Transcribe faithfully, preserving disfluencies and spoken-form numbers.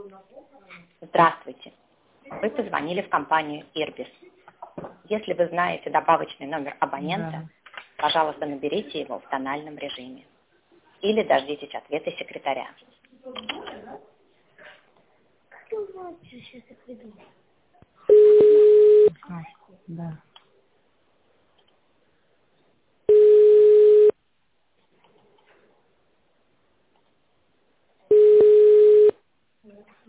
Здравствуйте. Вы позвонили в компанию Ирбис. Если вы знаете добавочный номер абонента, Да. пожалуйста, наберите его в тональном режиме. Или дождитесь ответа секретаря. Да.